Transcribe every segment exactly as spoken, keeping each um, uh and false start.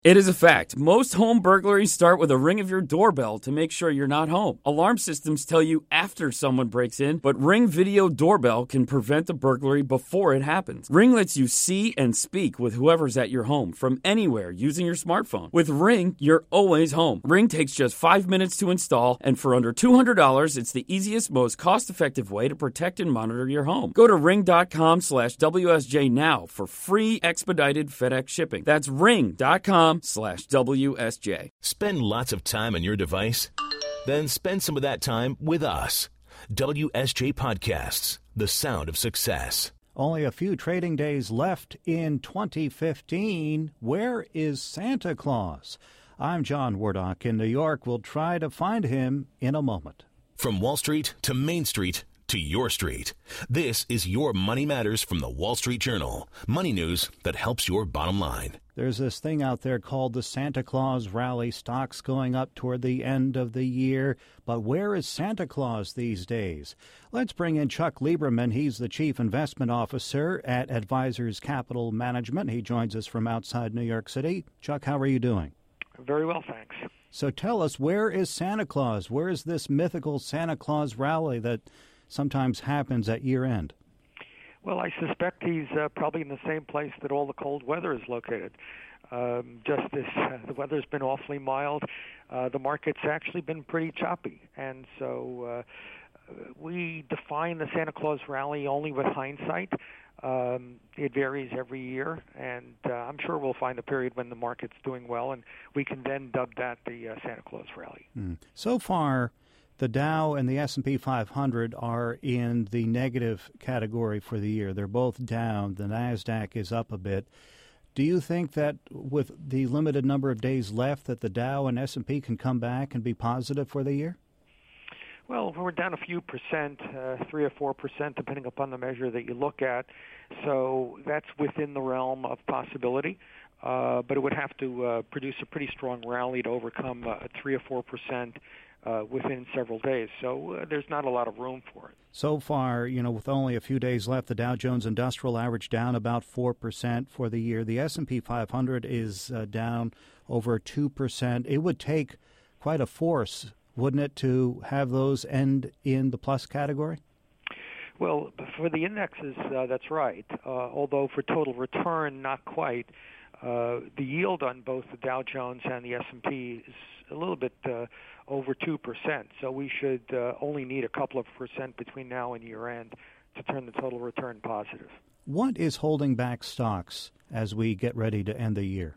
It is a fact. Most home burglaries start with a ring of your doorbell to make sure you're not home. Alarm systems tell you after someone breaks in, but Ring Video Doorbell can prevent the burglary before it happens. Ring lets you see and speak with whoever's at your home from anywhere using your smartphone. With Ring, you're always home. Ring takes just five minutes to install, and for under two hundred dollars, it's the easiest, most cost-effective way to protect and monitor your home. Go to ring.com slash WSJ now for free expedited FedEx shipping. That's ring.com slash WSJ. Spend lots of time on your device? Then spend some of that time with us. W S J Podcasts, the sound of success. Only a few trading days left in twenty fifteen. Where is Santa Claus? I'm John Wardock in New York. We'll try to find him in a moment. From Wall Street to Main Street to your street, this is Your Money Matters from the Wall Street Journal. Money news that helps your bottom line. There's this thing out there called the Santa Claus rally, stocks going up toward the end of the year. But where is Santa Claus these days? Let's bring in Chuck Lieberman. He's the Chief Investment Officer at Advisors Capital Management. He joins us from outside New York City. Chuck, how are you doing? Very well, thanks. So tell us, where is Santa Claus? Where is this mythical Santa Claus rally that sometimes happens at year end? Well, I suspect he's uh, probably in the same place that all the cold weather is located. Um, just this, uh, the weather's been awfully mild. Uh, the market's actually been pretty choppy. And so uh, we define the Santa Claus rally only with hindsight. Um, it varies every year, and uh, I'm sure we'll find a period when the market's doing well, and we can then dub that the uh, Santa Claus rally. Mm. So far, the Dow and the S and P five hundred are in the negative category for the year. They're both down. The NASDAQ is up a bit. Do you think that with the limited number of days left that the Dow and S and P can come back and be positive for the year? Well, we're down a few percent, uh, three or four percent, depending upon the measure that you look at. So that's within the realm of possibility. Uh, but it would have to uh, produce a pretty strong rally to overcome uh, three or four percent uh, within several days. So uh, there's not a lot of room for it. So far, you know, with only a few days left, the Dow Jones Industrial Average down about four percent for the year. The S and P five hundred is uh, down over two percent. It would take quite a force, wouldn't it, to have those end in the plus category? Well, for the indexes, uh, that's right. Uh, although for total return, not quite. Uh, the yield on both the Dow Jones and the S and P is a little bit uh, over two percent. So we should uh, only need a couple of percent between now and year end to turn the total return positive. What is holding back stocks as we get ready to end the year?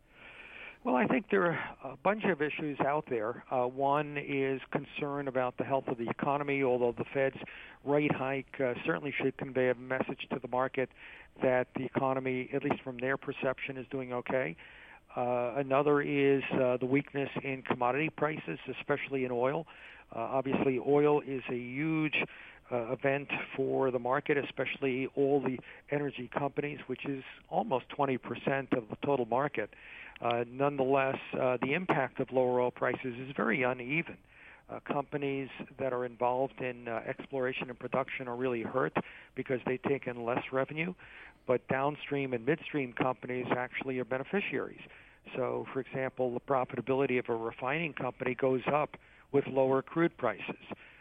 Well, I think there are a bunch of issues out there. Uh, one is concern about the health of the economy, although the Fed's rate hike uh, certainly should convey a message to the market that the economy, at least from their perception, is doing okay. Uh, another is uh, the weakness in commodity prices, especially in oil. Uh, obviously, oil is a huge uh, event for the market, especially all the energy companies, which is almost twenty percent of the total market. Uh, nonetheless, uh, the impact of lower oil prices is very uneven. Uh, companies that are involved in uh, exploration and production are really hurt because they take in less revenue, but downstream and midstream companies actually are beneficiaries. So, for example, the profitability of a refining company goes up with lower crude prices.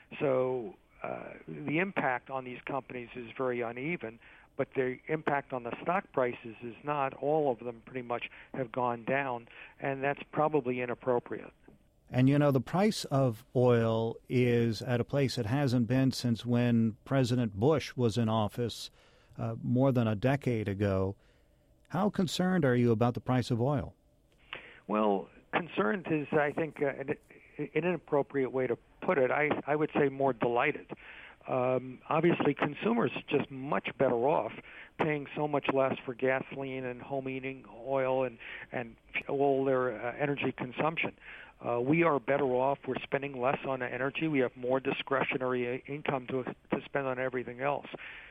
So uh, the impact on these companies is very uneven, but the impact on the stock prices is not. All of them pretty much have gone down, and that's probably inappropriate. And, you know, the price of oil is at a place it hasn't been since when President Bush was in office uh, more than a decade ago. How concerned are you about the price of oil? Well, concerned is, I think, uh, an, an inappropriate way to put it. I, I would say more delighted. Um, obviously, consumers are just much better off paying so much less for gasoline and home heating oil and, and all their uh, energy consumption. Uh, we are better off. We're spending less on energy. We have more discretionary income to to spend on everything else.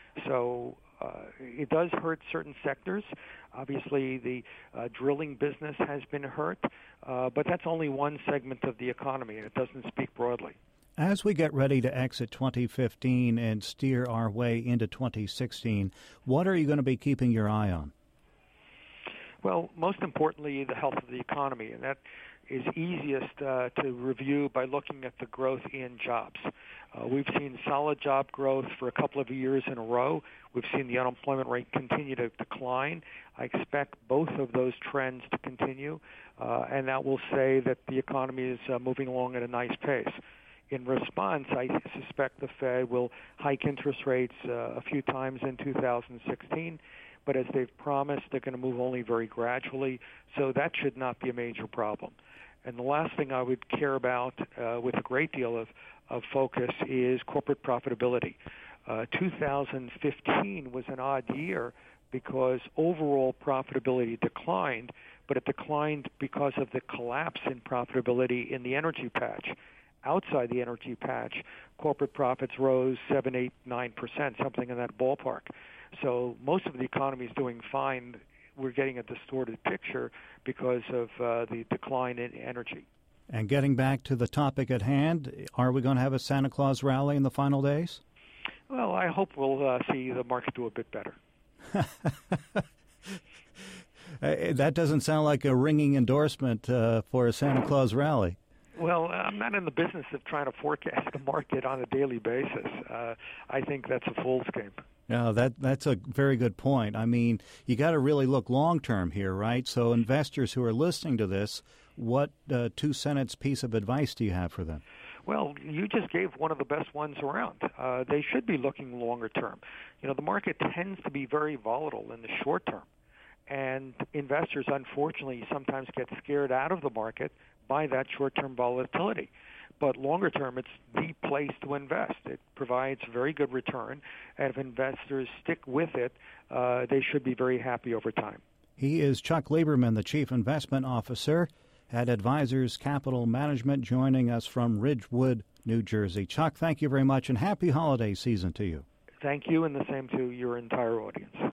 So uh, it does hurt certain sectors. Obviously, the uh, drilling business has been hurt, uh, but that's only one segment of the economy, and it doesn't speak broadly. As we get ready to exit twenty fifteen and steer our way into twenty sixteen, what are you going to be keeping your eye on? Well, most importantly, the health of the economy, and that is easiest uh, to review by looking at the growth in jobs. Uh, we've seen solid job growth for a couple of years in a row. We've seen the unemployment rate continue to decline. I expect both of those trends to continue, uh, and that will say that the economy is uh, moving along at a nice pace. In response, I suspect the Fed will hike interest rates uh, a few times in two thousand sixteen, but as they've promised, they're going to move only very gradually, so that should not be a major problem. And the last thing I would care about uh, with a great deal of, of focus is corporate profitability. Uh, two thousand fifteen was an odd year because overall profitability declined, but it declined because of the collapse in profitability in the energy patch. Outside the energy patch, corporate profits rose seven, eight, nine percent, something in that ballpark. So most of the economy is doing fine. We're getting a distorted picture because of uh, the decline in energy. And getting back to the topic at hand, are we going to have a Santa Claus rally in the final days? Well, I hope we'll uh, see the market do a bit better. That doesn't sound like a ringing endorsement uh, for a Santa Claus rally. Well, I'm not in the business of trying to forecast the market on a daily basis. Uh, I think that's a fool's game. No, that that's a very good point. I mean, you got to really look long-term here, right? So investors who are listening to this, what uh, two-sentence piece of advice do you have for them? Well, you just gave one of the best ones around. Uh, they should be looking longer term. You know, the market tends to be very volatile in the short term, and investors, unfortunately, sometimes get scared out of the market by that short-term volatility. But longer term, it's the place to invest. It provides very good return, and if investors stick with it, uh, they should be very happy over time. He is Chuck Lieberman, the Chief Investment Officer at Advisors Capital Management, joining us from Ridgewood, New Jersey. Chuck, thank you very much, and happy holiday season to you. Thank you, and the same to your entire audience.